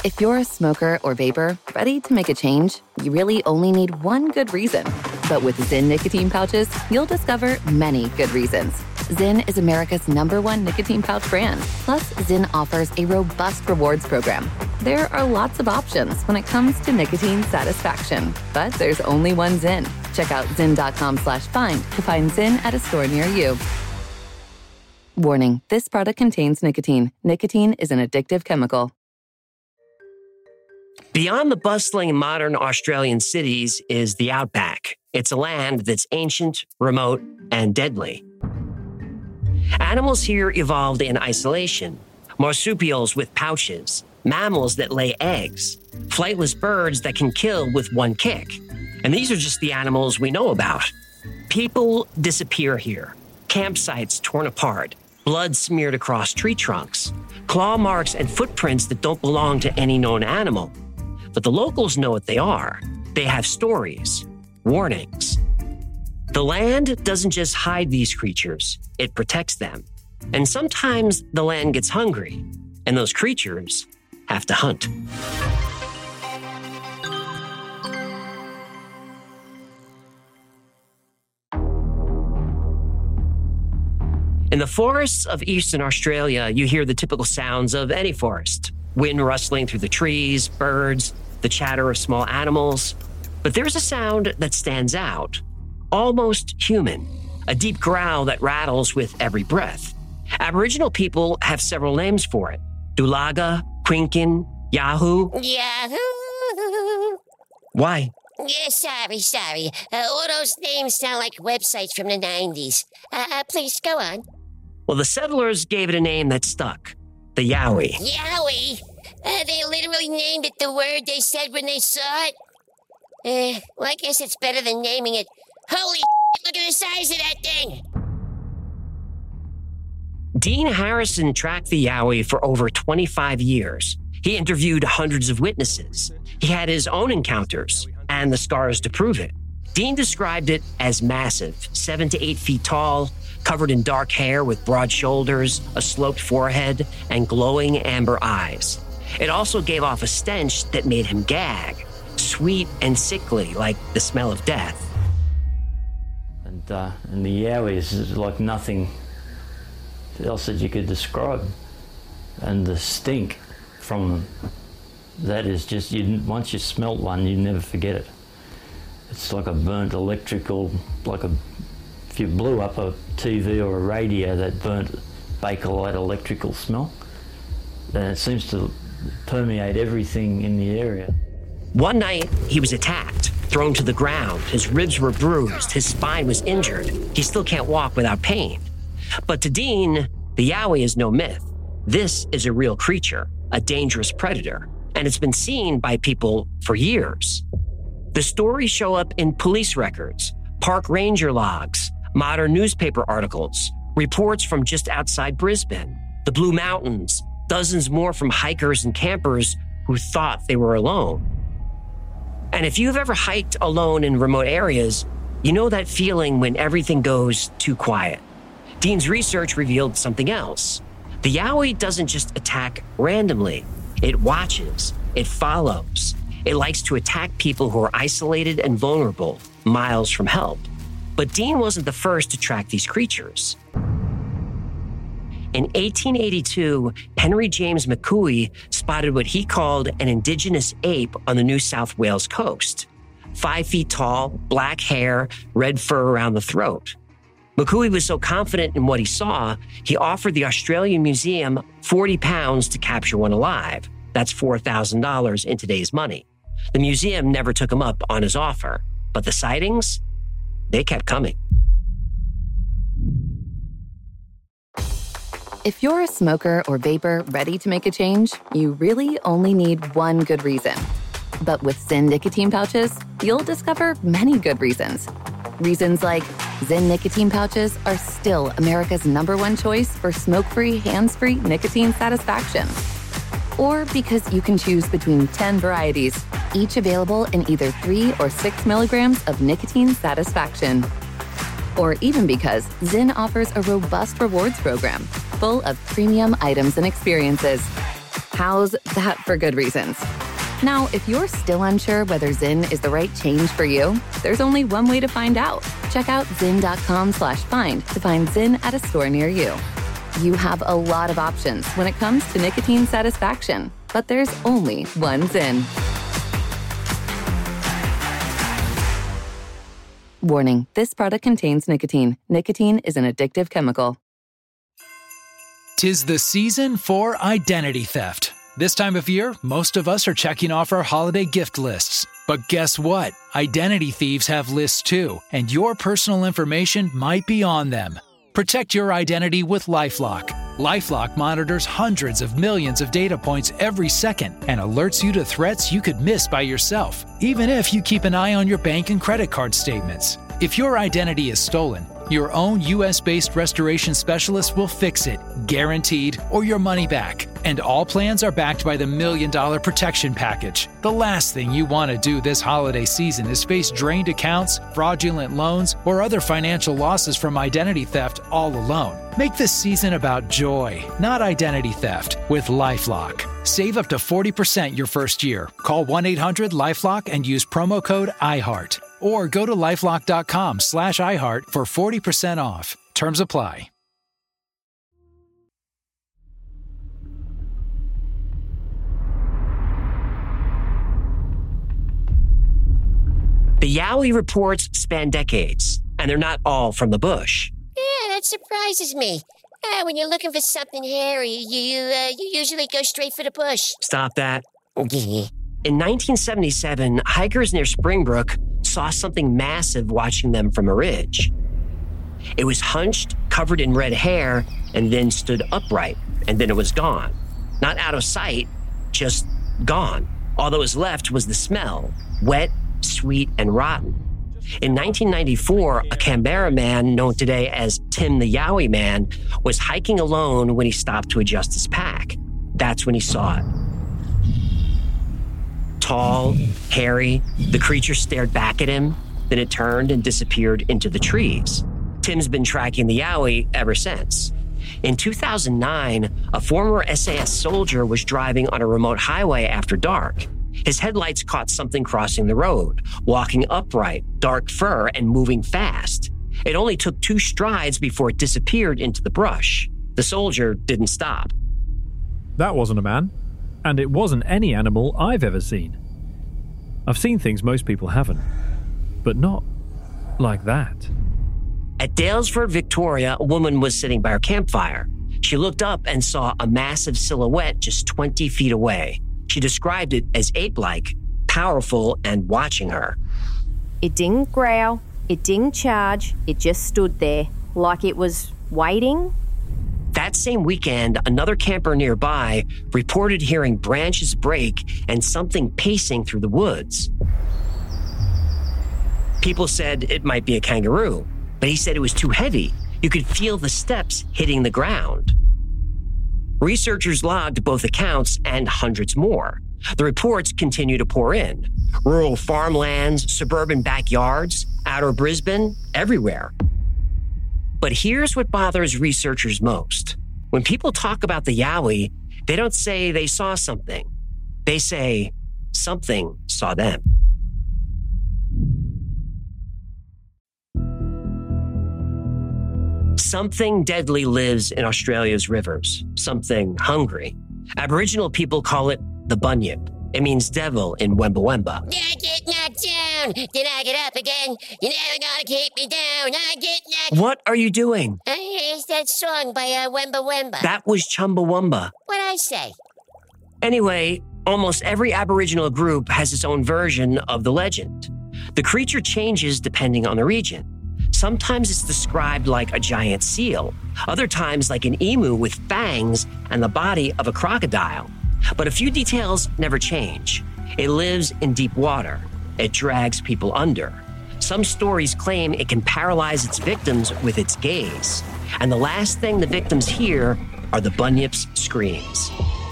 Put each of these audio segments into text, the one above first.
If you're a smoker or vapor ready to make a change, you really only need one good reason. But with Zyn nicotine pouches, you'll discover many good reasons. Zyn is America's #1 nicotine pouch brand. Plus, Zyn offers a robust rewards program. There are lots of options when it comes to nicotine satisfaction, but there's only one Zyn. Check out zyn.com/find to find Zyn at a store near you. Warning, this product contains nicotine. Nicotine is an addictive chemical. Beyond the bustling modern Australian cities is the outback. It's a land that's ancient, remote, and deadly. Animals here evolved in isolation. Marsupials with pouches, mammals that lay eggs, flightless birds that can kill with one kick. And these are just the animals we know about. People disappear here. Campsites torn apart, blood smeared across tree trunks, claw marks and footprints that don't belong to any known animal. But the locals know what they are. They have stories, warnings. The land doesn't just hide these creatures, it protects them. And sometimes the land gets hungry, and those creatures have to hunt. In the forests of eastern Australia, you hear the typical sounds of any forest. Wind rustling through the trees, birds, the chatter of small animals. But there's a sound that stands out, almost human, a deep growl that rattles with every breath. Aboriginal people have several names for it. Dulaga, Quinkin, Yahoo. Yahoo! Why? Yeah, sorry. All those names sound like websites from the 90s. Please, go on. Well, the settlers gave it a name that stuck, the Yowie. Yowie? They literally named it the word they said when they saw it? Well, I guess it's better than naming it. Holy shit, look at the size of that thing! Dean Harrison tracked the Yowie for over 25 years. He interviewed hundreds of witnesses. He had his own encounters and the scars to prove it. Dean described it as massive, 7 to 8 feet tall, covered in dark hair with broad shoulders, a sloped forehead, and glowing amber eyes. It also gave off a stench that made him gag, sweet and sickly, like the smell of death. And the Yowie is like nothing else that you could describe. And the stink from that is just, once you smelt one, you never forget it. It's like a burnt electrical, if you blew up a TV or a radio, that burnt Bakelite electrical smell. And it seems to permeate everything in the area. One night, he was attacked, thrown to the ground. His ribs were bruised. His spine was injured. He still can't walk without pain. But to Dean, the Yowie is no myth. This is a real creature, a dangerous predator, and it's been seen by people for years. The stories show up in police records, park ranger logs, modern newspaper articles, reports from just outside Brisbane, the Blue Mountains, dozens more from hikers and campers who thought they were alone. And if you've ever hiked alone in remote areas, you know that feeling when everything goes too quiet. Dean's research revealed something else. The Yowie doesn't just attack randomly. It watches, it follows. It likes to attack people who are isolated and vulnerable, miles from help. But Dean wasn't the first to track these creatures. In 1882, Henry James McCooey spotted what he called an indigenous ape on the New South Wales coast. 5 feet tall, black hair, red fur around the throat. McCooey was so confident in what he saw, he offered the Australian Museum £40 to capture one alive. That's $4,000 in today's money. The museum never took him up on his offer, but the sightings, they kept coming. If you're a smoker or vapor ready to make a change, you really only need one good reason. But with Zyn nicotine pouches, you'll discover many good reasons. Reasons like Zyn nicotine pouches are still America's #1 choice for smoke-free, hands-free nicotine satisfaction. Or because you can choose between 10 varieties, each available in either 3 or 6 milligrams of nicotine satisfaction. Or even because Zyn offers a robust rewards program full of premium items and experiences. How's that for good reasons? Now, if you're still unsure whether Zyn is the right change for you, there's only one way to find out. Check out Zyn.com/find to find Zyn at a store near you. You have a lot of options when it comes to nicotine satisfaction, but there's only one Zyn. Warning, this product contains nicotine. Nicotine is an addictive chemical. 'Tis the season for identity theft. This time of year, most of us are checking off our holiday gift lists. But guess what? Identity thieves have lists too, and your personal information might be on them. Protect your identity with LifeLock. LifeLock monitors hundreds of millions of data points every second and alerts you to threats you could miss by yourself, even if you keep an eye on your bank and credit card statements. If your identity is stolen, your own U.S.-based restoration specialist will fix it, guaranteed, or your money back. And all plans are backed by the $1 Million Protection Package. The last thing you want to do this holiday season is face drained accounts, fraudulent loans, or other financial losses from identity theft all alone. Make this season about joy, not identity theft, with LifeLock. Save up to 40% your first year. Call 1-800-LifeLock and use promo code IHEART. Or go to LifeLock.com/iHeart for 40% off. Terms apply. The Yowie reports span decades, and they're not all from the bush. Yeah, that surprises me. When you're looking for something hairy, you usually go straight for the bush. Stop that. In 1977, hikers near Springbrook saw something massive watching them from a ridge. It was hunched, covered in red hair, and then stood upright, and then it was gone. Not out of sight, just gone. All that was left was the smell, wet, sweet, and rotten. In 1994, a Canberra man known today as Tim the Yowie Man was hiking alone when he stopped to adjust his pack. That's when he saw it. Tall, hairy, the creature stared back at him, then it turned and disappeared into the trees. Tim's been tracking the Yowie ever since. In 2009, a former SAS soldier was driving on a remote highway after dark. His headlights caught something crossing the road, walking upright, dark fur, and moving fast. It only took 2 strides before it disappeared into the brush. The soldier didn't stop. That wasn't a man. And it wasn't any animal I've ever seen. I've seen things most people haven't, but not like that. At Dalesford, Victoria, a woman was sitting by her campfire. She looked up and saw a massive silhouette just 20 feet away. She described it as ape-like, powerful, and watching her. It didn't growl, it didn't charge, it just stood there, like it was waiting. That same weekend, another camper nearby reported hearing branches break and something pacing through the woods. People said it might be a kangaroo, but he said it was too heavy. You could feel the steps hitting the ground. Researchers logged both accounts and hundreds more. The reports continue to pour in. Rural farmlands, suburban backyards, outer Brisbane, everywhere. But here's what bothers researchers most. When people talk about the Yowie, they don't say they saw something. They say something saw them. Something deadly lives in Australia's rivers. Something hungry. Aboriginal people call it the bunyip. It means devil in Wemba Wemba. I get knocked down, then I get up again. You're never gonna keep me down. I get knocked. What are you doing? It's that song by Wemba Wemba. That was Chumbawamba. What'd I say? Anyway, almost every Aboriginal group has its own version of the legend. The creature changes depending on the region. Sometimes it's described like a giant seal, other times like an emu with fangs and the body of a crocodile. But a few details never change. It lives in deep water. It drags people under. Some stories claim it can paralyze its victims with its gaze. And the last thing the victims hear are the bunyip's screams.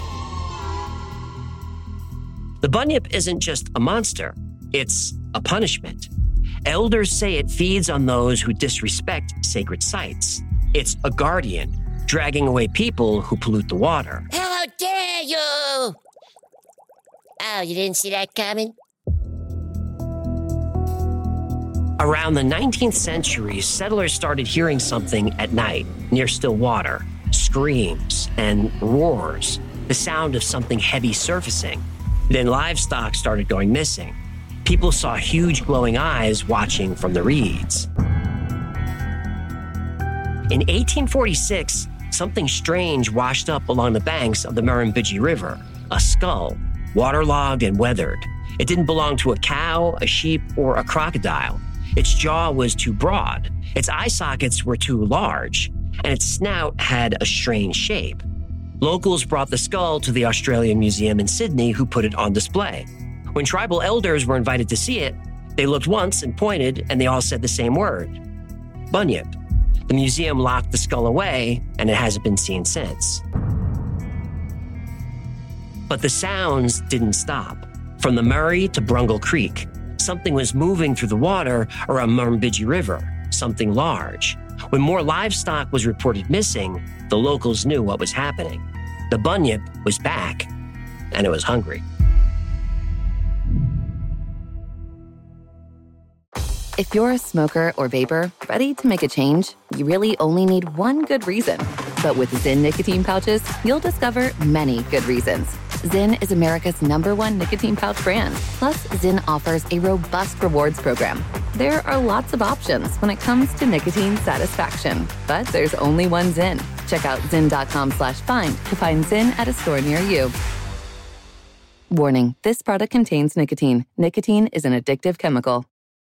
The bunyip isn't just a monster. It's a punishment. Elders say it feeds on those who disrespect sacred sites. It's a guardian, dragging away people who pollute the water. How dare you! Oh, you didn't see that coming? Around the 19th century, settlers started hearing something at night near still water. Screams and roars, the sound of something heavy surfacing. Then livestock started going missing. People saw huge glowing eyes watching from the reeds. In 1846, something strange washed up along the banks of the Murrumbidgee River, a skull, waterlogged and weathered. It didn't belong to a cow, a sheep, or a crocodile. Its jaw was too broad, its eye sockets were too large, and its snout had a strange shape. Locals brought the skull to the Australian Museum in Sydney, who put it on display. When tribal elders were invited to see it, they looked once and pointed, and they all said the same word: Bunyip. The museum locked the skull away, and it hasn't been seen since. But the sounds didn't stop. From the Murray to Brungle Creek, something was moving through the water around Murrumbidgee River, something large. When more livestock was reported missing, the locals knew what was happening. The bunyip was back, and it was hungry. If you're a smoker or vapor, ready to make a change, you really only need one good reason. But with Zyn nicotine pouches, you'll discover many good reasons. Zyn is America's #1 nicotine pouch brand. Plus, Zyn offers a robust rewards program. There are lots of options when it comes to nicotine satisfaction, but there's only one Zyn. Check out zyn.com/find to find Zyn at a store near you. Warning, this product contains nicotine. Nicotine is an addictive chemical.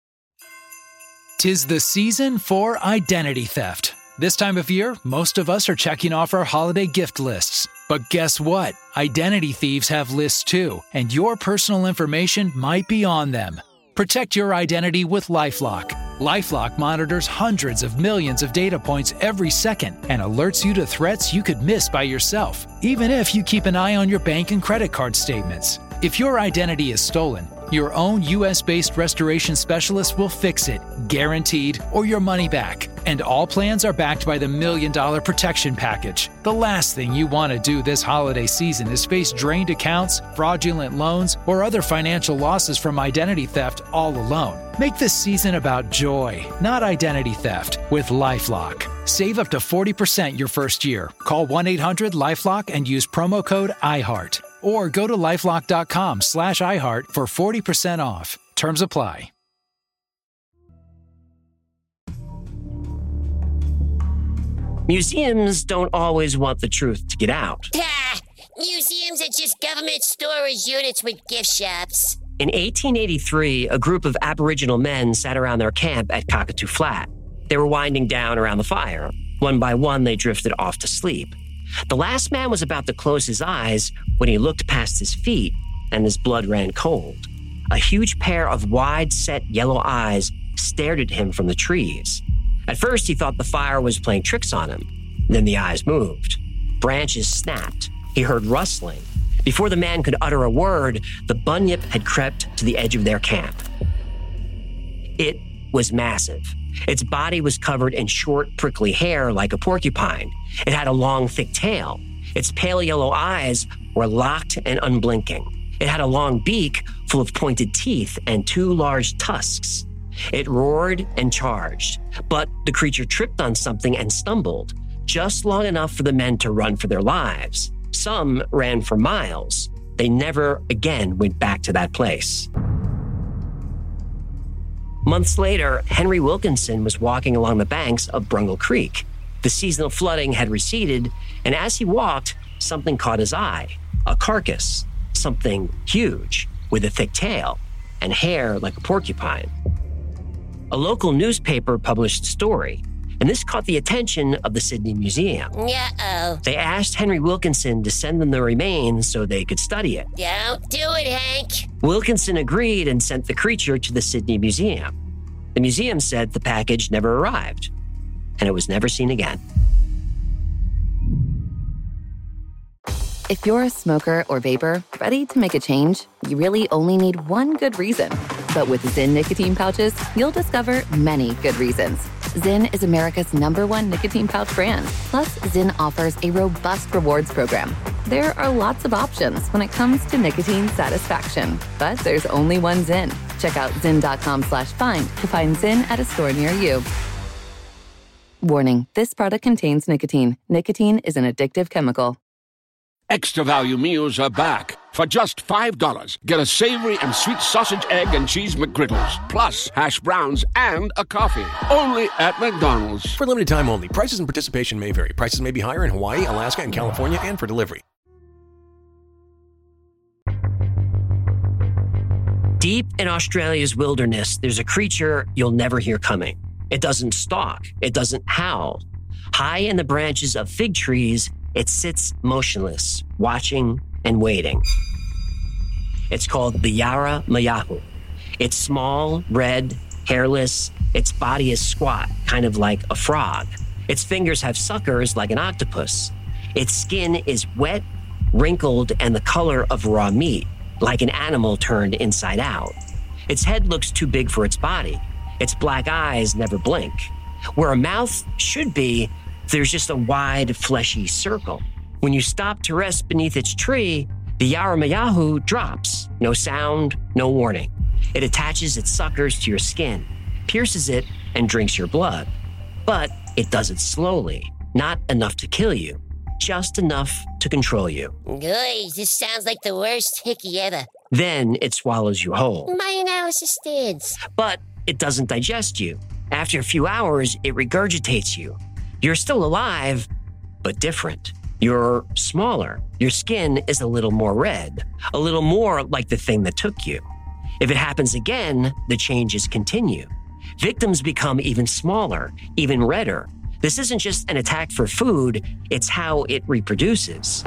'Tis the season for identity theft. This time of year, most of us are checking off our holiday gift lists. But guess what? Identity thieves have lists too, and your personal information might be on them. Protect your identity with LifeLock. LifeLock monitors hundreds of millions of data points every second and alerts you to threats you could miss by yourself, even if you keep an eye on your bank and credit card statements. If your identity is stolen, your own U.S.-based restoration specialist will fix it, guaranteed, or your money back. And all plans are backed by the $1 Million Protection Package. The last thing you want to do this holiday season is face drained accounts, fraudulent loans, or other financial losses from identity theft all alone. Make this season about joy, not identity theft, with LifeLock. Save up to 40% your first year. Call 1-800-LifeLock and use promo code IHEART. Or go to lifelock.com/iHeart for 40% off. Terms apply. Museums don't always want the truth to get out. Museums are just government storage units with gift shops. In 1883, a group of Aboriginal men sat around their camp at Cockatoo Flat. They were winding down around the fire. One by one, they drifted off to sleep. The last man was about to close his eyes when he looked past his feet, and his blood ran cold. A huge pair of wide-set yellow eyes stared at him from the trees. At first, he thought the fire was playing tricks on him. Then the eyes moved. Branches snapped. He heard rustling. Before the man could utter a word, the bunyip had crept to the edge of their camp. It was massive. Its body was covered in short, prickly hair like a porcupine. It had a long, thick tail. Its pale yellow eyes were locked and unblinking. It had a long beak full of pointed teeth and 2 large tusks. It roared and charged, but the creature tripped on something and stumbled, just long enough for the men to run for their lives. Some ran for miles. They never again went back to that place. Months later, Henry Wilkinson was walking along the banks of Brungle Creek. The seasonal flooding had receded, and as he walked, something caught his eye. A carcass, something huge, with a thick tail and hair like a porcupine. A local newspaper published a story, and this caught the attention of the Sydney Museum. Uh-oh. They asked Henry Wilkinson to send them the remains so they could study it. Don't do it, Hank. Wilkinson agreed and sent the creature to the Sydney Museum. The museum said the package never arrived, and it was never seen again. If you're a smoker or vapor, ready to make a change, you really only need one good reason. But with Zyn nicotine pouches, you'll discover many good reasons. Zyn is America's #1 nicotine pouch brand. Plus, Zyn offers a robust rewards program. There are lots of options when it comes to nicotine satisfaction, but there's only one Zyn. Check out zyn.com/find to find Zyn at a store near you. Warning, this product contains nicotine. Nicotine is an addictive chemical. Extra value meals are back. For just $5, get a savory and sweet sausage, egg, and cheese McGriddles, plus hash browns and a coffee. Only at McDonald's. For limited time only. Prices and participation may vary. Prices may be higher in Hawaii, Alaska, and California, and for delivery. Deep in Australia's wilderness, there's a creature you'll never hear coming. It doesn't stalk. It doesn't howl. High in the branches of fig trees, it sits motionless, watching and waiting. It's called the Yara Mayahu. It's small, red, hairless. Its body is squat, kind of like a frog. Its fingers have suckers like an octopus. Its skin is wet, wrinkled, and the color of raw meat, like an animal turned inside out. Its head looks too big for its body. Its black eyes never blink. Where a mouth should be, there's just a wide, fleshy circle. When you stop to rest beneath its tree, the Yara Mayahu drops. No sound, no warning. It attaches its suckers to your skin, pierces it, and drinks your blood. But it does it slowly, not enough to kill you, just enough to control you. Guys, this sounds like the worst hickey ever. Then it swallows you whole. My analysis stands. But it doesn't digest you. After a few hours, it regurgitates you. You're still alive, but different. You're smaller. Your skin is a little more red, a little more like the thing that took you. If it happens again, the changes continue. Victims become even smaller, even redder. This isn't just an attack for food, it's how it reproduces.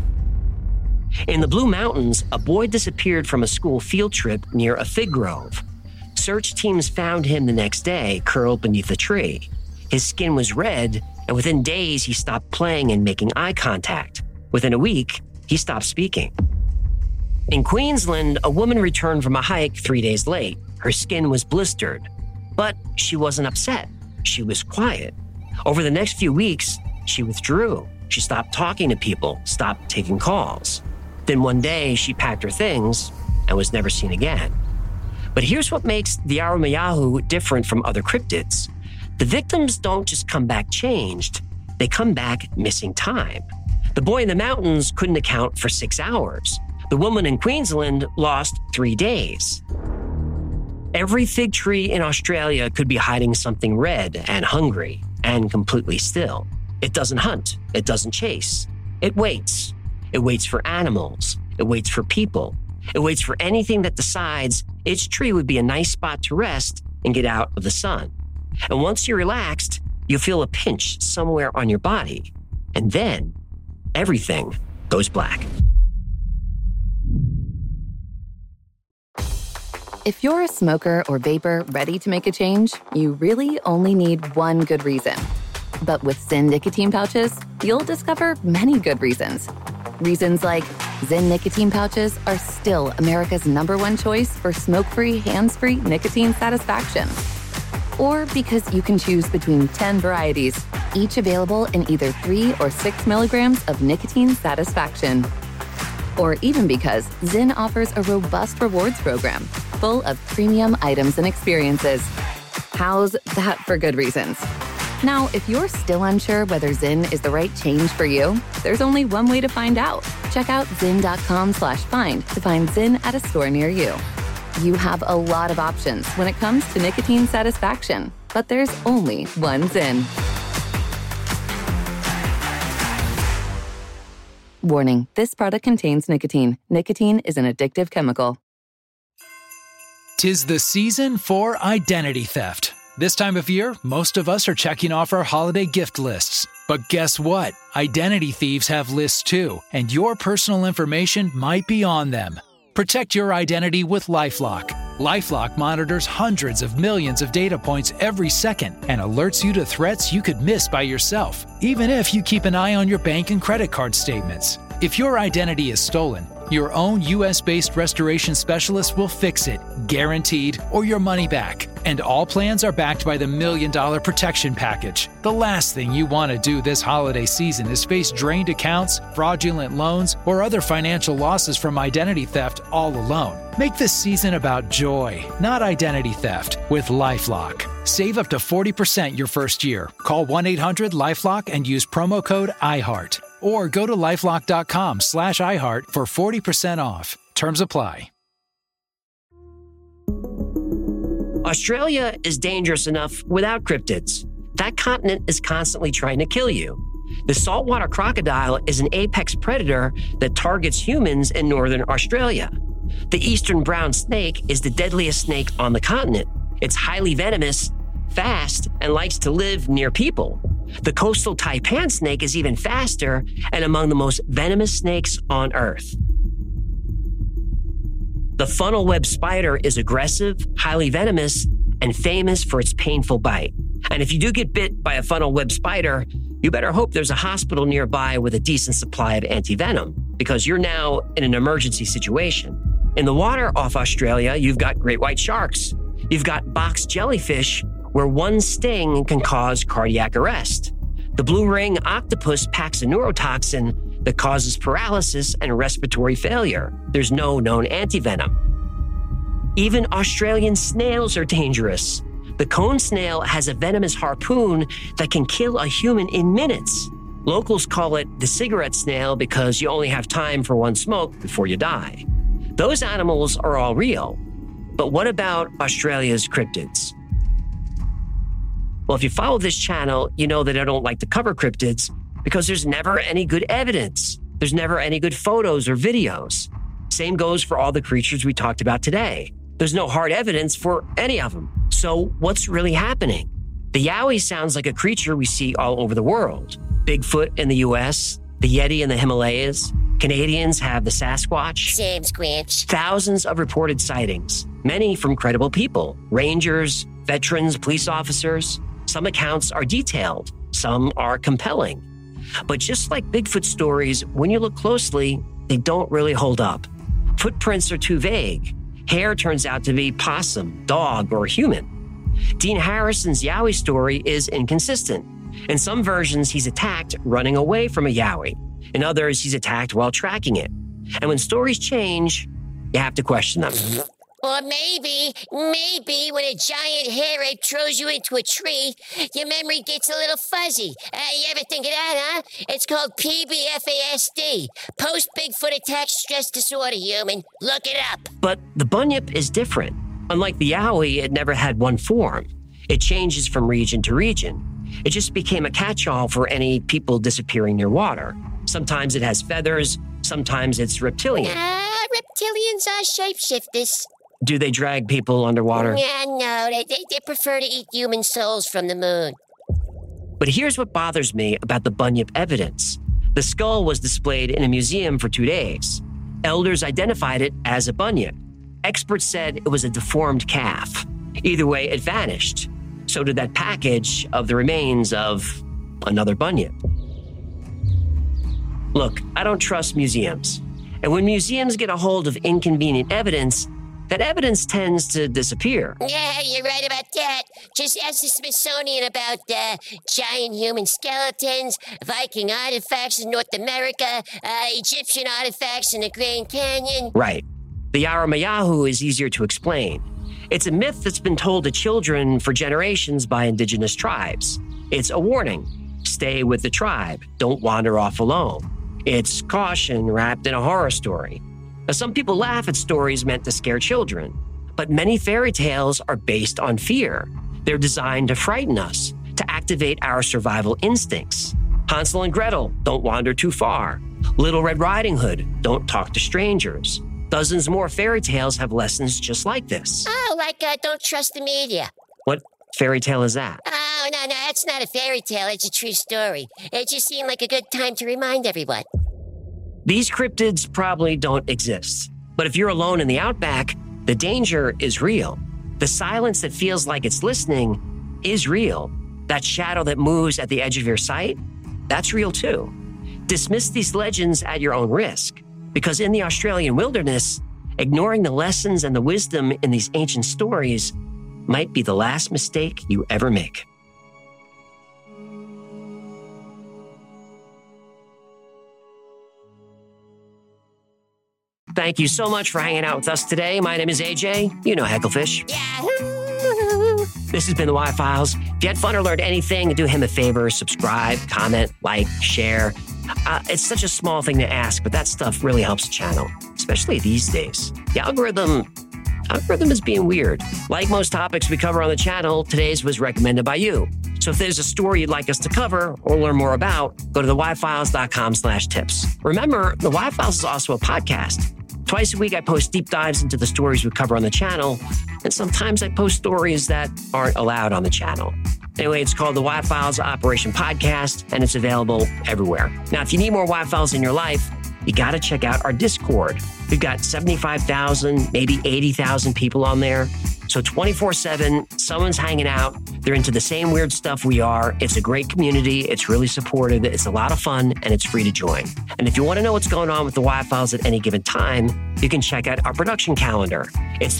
In the Blue Mountains, a boy disappeared from a school field trip near a fig grove. Search teams found him the next day, curled beneath a tree. His skin was red, and within days, he stopped playing and making eye contact. Within a week, he stopped speaking. In Queensland, a woman returned from a hike 3 days late. Her skin was blistered, but she wasn't upset. She was quiet. Over the next few weeks, she withdrew. She stopped talking to people, stopped taking calls. Then one day, she packed her things and was never seen again. But here's what makes the Yara Mayahu different from other cryptids. The victims don't just come back changed, they come back missing time. The boy in the mountains couldn't account for 6 hours. The woman in Queensland lost 3 days. Every fig tree in Australia could be hiding something red and hungry and completely still. It doesn't hunt. It doesn't chase. It waits. It waits for animals. It waits for people. It waits for anything that decides its tree would be a nice spot to rest and get out of the sun. And once you're relaxed, you'll feel a pinch somewhere on your body. And then everything goes black. If you're a smoker or vapor ready to make a change, you really only need one good reason. But with Zyn nicotine pouches, you'll discover many good reasons. Reasons like Zyn nicotine pouches are still America's #1 choice for smoke-free, hands-free nicotine satisfaction. Or because you can choose between 10 varieties, each available in either 3 or 6 milligrams of nicotine satisfaction. Or even because Zyn offers a robust rewards program full of premium items and experiences. How's that for good reasons? Now, if you're still unsure whether Zyn is the right change for you, there's only one way to find out. Check out zyn.com/find to find Zyn at a store near you. You have a lot of options when it comes to nicotine satisfaction, but there's only one Zyn. Warning, this product contains nicotine. Nicotine is an addictive chemical. 'Tis the season for identity theft. This time of year, most of us are checking off our holiday gift lists. But guess what? Identity thieves have lists too, and your personal information might be on them. Protect your identity with LifeLock. LifeLock monitors hundreds of millions of data points every second and alerts you to threats you could miss by yourself, even if you keep an eye on your bank and credit card statements. If your identity is stolen, Your own U.S.-based restoration specialist will fix it, guaranteed, or your money back. And all plans are backed by the $1 Million Protection Package. The last thing you want to do this holiday season is face drained accounts, fraudulent loans, or other financial losses from identity theft all alone. Make this season about joy, not identity theft, with LifeLock. Save up to 40% your first year. Call 1-800-LifeLock and use promo code IHEART. Or go to lifelock.com/iHeart for 40% off. Terms apply. Australia is dangerous enough without cryptids. That continent is constantly trying to kill you. The saltwater crocodile is an apex predator that targets humans in northern Australia. The eastern brown snake is the deadliest snake on the continent. It's highly venomous, fast, and likes to live near people. The coastal taipan snake is even faster and among the most venomous snakes on Earth. The funnel web spider is aggressive, highly venomous, and famous for its painful bite. And if you do get bit by a funnel web spider, you better hope there's a hospital nearby with a decent supply of antivenom, because you're now in an emergency situation. In the water off Australia, you've got great white sharks. You've got box jellyfish, where one sting can cause cardiac arrest. The blue ring octopus packs a neurotoxin that causes paralysis and respiratory failure. There's no known antivenom. Even Australian snails are dangerous. The cone snail has a venomous harpoon that can kill a human in minutes. Locals call it the cigarette snail because you only have time for one smoke before you die. Those animals are all real. But what about Australia's cryptids? Well, if you follow this channel, you know that I don't like to cover cryptids because there's never any good evidence. There's never any good photos or videos. Same goes for all the creatures we talked about today. There's no hard evidence for any of them. So what's really happening? The Yowie sounds like a creature we see all over the world. Bigfoot in the US, the Yeti in the Himalayas. Canadians have the Sasquatch. Sam Squanch. Thousands of reported sightings, many from credible people, rangers, veterans, police officers. Some accounts are detailed, some are compelling. But just like Bigfoot stories, when you look closely, they don't really hold up. Footprints are too vague. Hair turns out to be possum, dog, or human. Dean Harrison's Yowie story is inconsistent. In some versions, he's attacked running away from a Yowie. In others, he's attacked while tracking it. And when stories change, you have to question them. Or maybe when a giant hair ape throws you into a tree, your memory gets a little fuzzy. You ever think of that, huh? It's called PBFASD, Post-Bigfoot Attack Stress Disorder, human. Look it up. But the bunyip is different. Unlike the Yowie, it never had one form. It changes from region to region. It just became a catch-all for any people disappearing near water. Sometimes it has feathers, sometimes it's reptilian. Reptilians are shapeshifters. Do they drag people underwater? Yeah, no, they prefer to eat human souls from the moon. But here's what bothers me about the bunyip evidence. The skull was displayed in a museum for 2 days. Elders identified it as a bunyip. Experts said it was a deformed calf. Either way, it vanished. So did that package of the remains of another bunyip. Look, I don't trust museums. And when museums get a hold of inconvenient evidence, that evidence tends to disappear. Yeah, you're right about that. Just ask the Smithsonian about giant human skeletons, Viking artifacts in North America, Egyptian artifacts in the Grand Canyon. Right. The Yaramayahu is easier to explain. It's a myth that's been told to children for generations by indigenous tribes. It's a warning. Stay with the tribe. Don't wander off alone. It's caution wrapped in a horror story. Now, some people laugh at stories meant to scare children, but many fairy tales are based on fear. They're designed to frighten us, to activate our survival instincts. Hansel and Gretel, don't wander too far. Little Red Riding Hood, don't talk to strangers. Dozens more fairy tales have lessons just like this. Oh, like don't trust the media. What fairy tale is that? Oh, no, that's not a fairy tale. It's a true story. It just seemed like a good time to remind everyone. These cryptids probably don't exist. But if you're alone in the outback, the danger is real. The silence that feels like it's listening is real. That shadow that moves at the edge of your sight, that's real too. Dismiss these legends at your own risk, Because in the Australian wilderness, ignoring the lessons and the wisdom in these ancient stories might be the last mistake you ever make. Thank you so much for hanging out with us today. My name is AJ. You know Hecklefish. Yahoo! This has been the Y-Files. If you had fun or learned anything, do him a favor, subscribe, comment, like, share. It's such a small thing to ask, but that stuff really helps the channel, especially these days. The algorithm is being weird. Like most topics we cover on the channel, today's was recommended by you. So if there's a story you'd like us to cover or learn more about, go to theyfiles.com/tips. Remember, the Y-Files is also a podcast. Twice a week, I post deep dives into the stories we cover on the channel, and sometimes I post stories that aren't allowed on the channel. Anyway, it's called the Y-Files Operation Podcast, and it's available everywhere. Now, if you need more Y-Files in your life, you got to check out our Discord. We've got 75,000, maybe 80,000 people on there. So 24/7, someone's hanging out. They're into the same weird stuff we are. It's a great community. It's really supportive. It's a lot of fun, and it's free to join. And if you want to know what's going on with the Y-Files at any given time, you can check out our production calendar. It's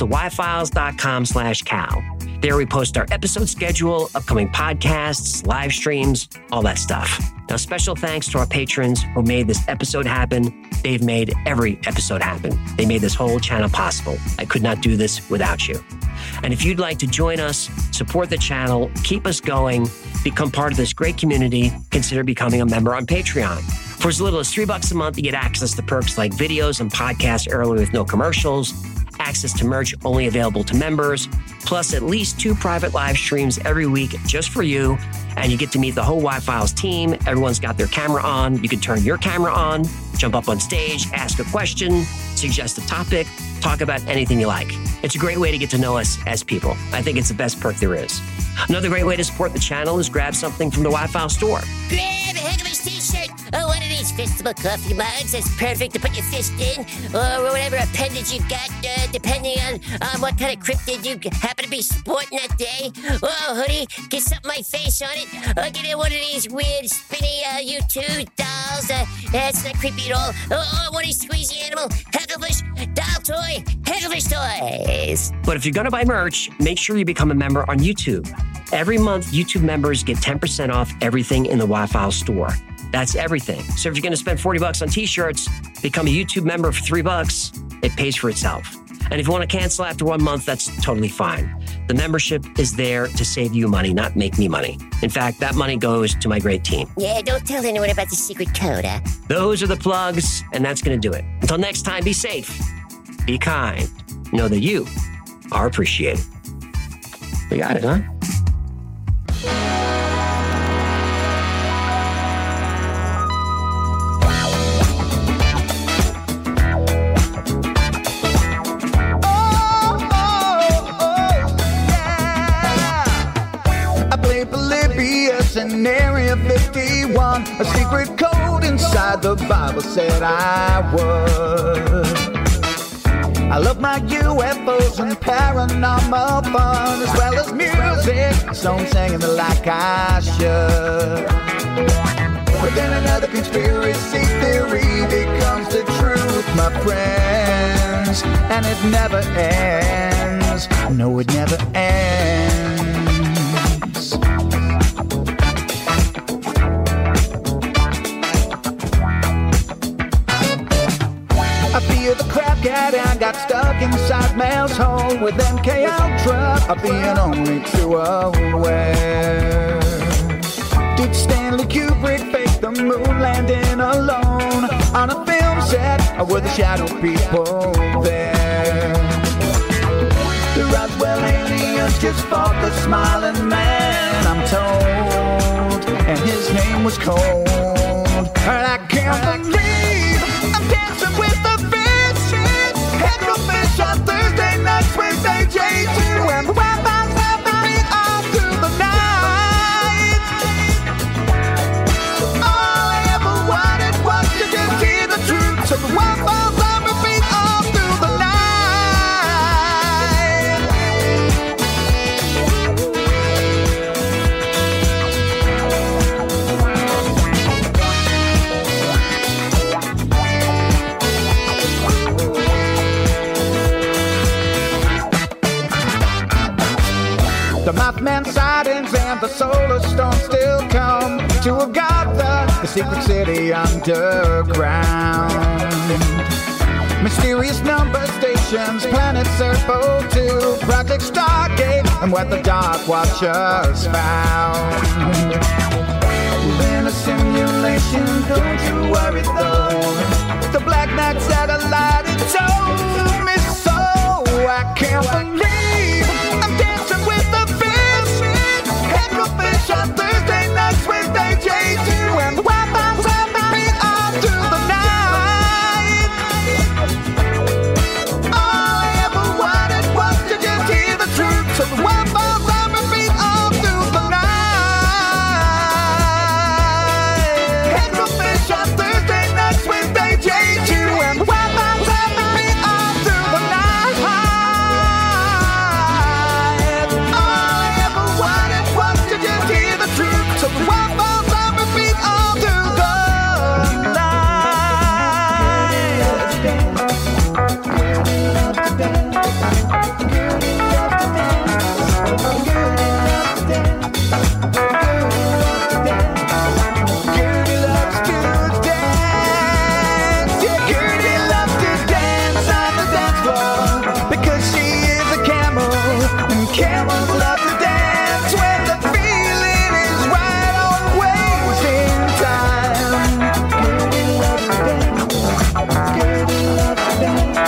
theyfiles.com/cal. There we post our episode schedule, upcoming podcasts, live streams, all that stuff. Now, special thanks to our patrons who made this episode happen. They've made every episode happen. They made this whole channel possible. I could not do this without you. And if you'd like to join us, support the channel, keep us going, become part of this great community, consider becoming a member on Patreon. For as little as $3 a month, you get access to perks like videos and podcasts early with no commercials, access to merch only available to members, plus at least 2 private live streams every week just for you. And you get to meet the whole Y-Files team. Everyone's got their camera on. You can turn your camera on, jump up on stage, ask a question, suggest a topic, talk about anything you like. It's a great way to get to know us as people. I think it's the best perk there is. Another great way to support the channel is grab something from the Y-Files store. Grab a Hecklefish t-shirt or one of these fistable coffee mugs that's perfect to put your fist in, or whatever appendage you've got, depending on what kind of cryptid you happen to be sporting that day. Oh, hoodie, get something my face on it, or get in one of these weird spinny U2 dolls. That's not creepy at all. Or one of these squeezy animal Hecklefish doll toy, Hecklefish toys. But if you're going to buy merch, make sure you become a member on YouTube. Every month, YouTube members get 10% off everything in the Y-Files store. That's everything. So if you're going to spend $40 on t-shirts, become a YouTube member for $3. It pays for itself. And if you want to cancel after 1 month, that's totally fine. The membership is there to save you money, not make me money. In fact, that money goes to my great team. Yeah, don't tell anyone about the secret code, huh? Those are the plugs, and that's going to do it. Until next time, be safe, be kind, know that you are appreciated. We got it, huh? In Area 51, a secret code inside the Bible said I would. I love my UFOs and paranormal fun, as well as music, so I'm singing it like I should. But then another conspiracy theory becomes the truth, my friends, and it never ends. No, it never ends. I feel the crap cat and got stuck inside Mel's hole with MK Ultra. I'm being only too aware. Did Stanley Kubrick fake the moon landing alone on a film set, or were the shadow people there? The Roswell aliens just fought the smiling man, I'm told, and his name was Cold. And I can't believe I'm dancing with the fish. Hecklefish on Thursday nights with AJ2, and the Wi-Fi's have the beat all through the night. All I ever wanted was to just hear the truth, so the Wi-Fi's have the beat all through the night. The Mothman sightings and the solar storm still come to Agartha, the secret city underground. Mysterious number stations, planet Serpo 2, Project Stargate, and what the Dark Watchers found. We're in a simulation, don't you worry though. The Black Knight satellite, it told me so. I can't believe I'm dancing with the fish. Hecklefish on Thursday nights with AJ2, and the Wi-Fi's on the beat all through the night. All I ever wanted was to just hear the truth, so the Wi-Fi's on the beat all through the night. Hecklefish on Thursday nights with AJ2, and the Wi-Fi's on the beat all through the night. So the Wi-Fi's on repeat all through the Gertie loves to dance. Yeah, Gertie loves to dance on the dance floor because she is a camel, and camels love to dance when the feeling is right, always in time. Gertie loves to dance. Gertie loves to dance.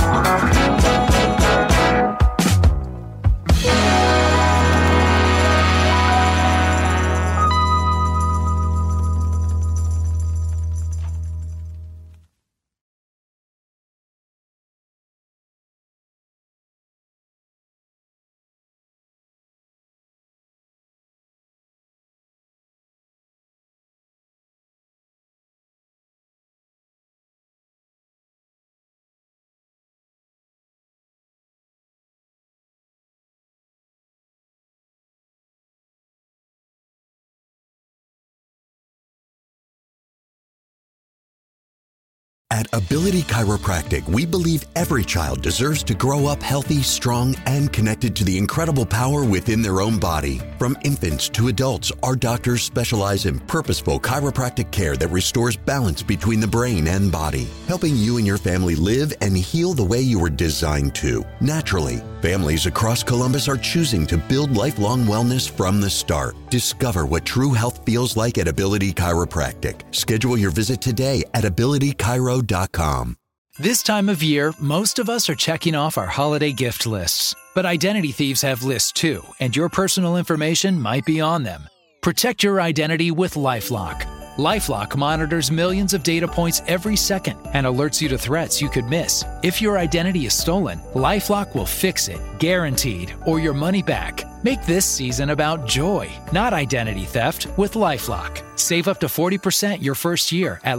At Ability Chiropractic, we believe every child deserves to grow up healthy, strong, and connected to the incredible power within their own body. From infants to adults, our doctors specialize in purposeful chiropractic care that restores balance between the brain and body, helping you and your family live and heal the way you were designed to, naturally. Families across Columbus are choosing to build lifelong wellness from the start. Discover what true health feels like at Ability Chiropractic. Schedule your visit today at abilitychiro.com. This time of year, most of us are checking off our holiday gift lists. But identity thieves have lists too, and your personal information might be on them. Protect your identity with LifeLock. LifeLock monitors millions of data points every second and alerts you to threats you could miss. If your identity is stolen, LifeLock will fix it, guaranteed, or your money back. Make this season about joy, not identity theft, with LifeLock. Save up to 40% your first year at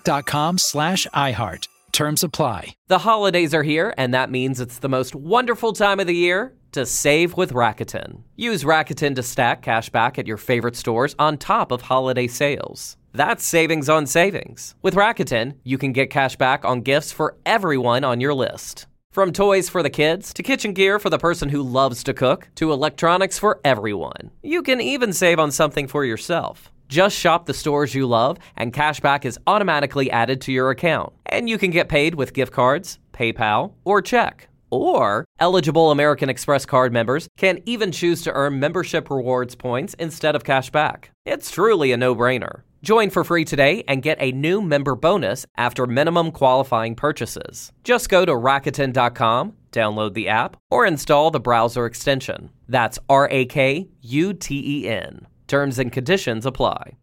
LifeLock.com/iHeart. Terms apply. The holidays are here, and that means it's the most wonderful time of the year to save with Rakuten. Use Rakuten to stack cash back at your favorite stores on top of holiday sales. That's savings on savings. With Rakuten, you can get cash back on gifts for everyone on your list. From toys for the kids, to kitchen gear for the person who loves to cook, to electronics for everyone. You can even save on something for yourself. Just shop the stores you love, and cashback is automatically added to your account. And you can get paid with gift cards, PayPal, or check. Or, eligible American Express card members can even choose to earn membership rewards points instead of cashback. It's truly a no-brainer. Join for free today and get a new member bonus after minimum qualifying purchases. Just go to Rakuten.com, download the app, or install the browser extension. That's RAKUTEN. Terms and conditions apply.